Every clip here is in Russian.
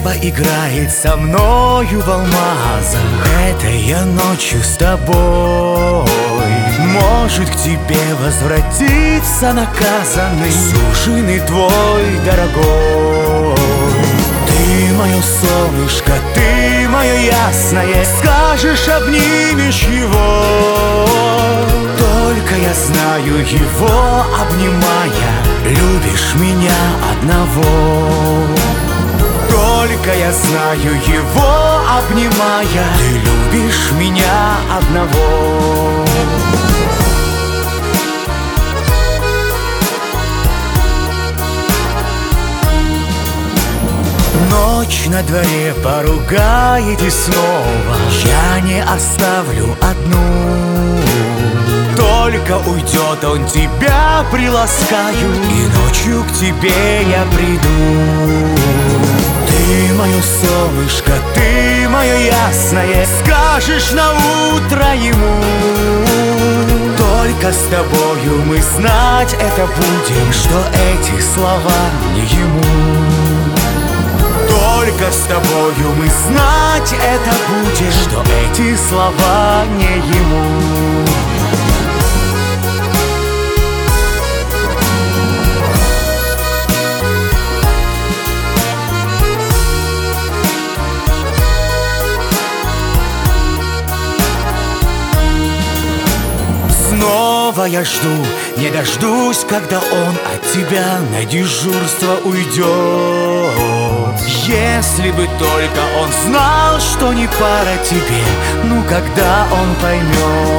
Небо играет со мною в алмазах этой я ночью с тобой. Может к тебе возвратиться наказанный суженый твой дорогой. Ты мое солнышко, ты мое ясное, скажешь, обнимешь его. Только я знаю его, обнимая, любишь меня одного. Только я знаю его, обнимая, ты любишь меня одного. Ночь на дворе, поругаетесь снова, я не оставлю одну. Только уйдет он, тебя приласкаю, и ночью к тебе я приду. Ты мое солнышко, ты мое ясное, скажешь на утро ему. Только с тобою мы знать это будем, что эти слова не ему. Только с тобою мы знать это будем, что эти слова не ему. Снова я жду, не дождусь, когда он от тебя на дежурство уйдет. Если бы только он знал, что не пара тебе, ну когда он поймет.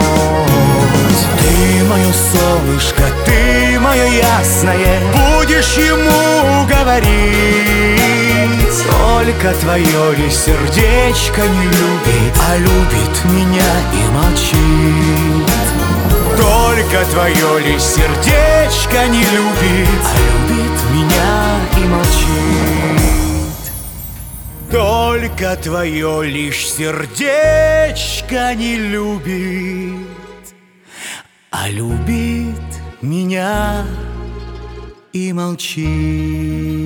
Ты мое солнышко, ты мое ясное, будешь ему говорить. Только твое ли сердечко не любит, а любит меня и молчит. Только твое ли сердечко не любит, а любит меня и молчит. Только твое лишь сердечко не любит, а любит меня и молчит.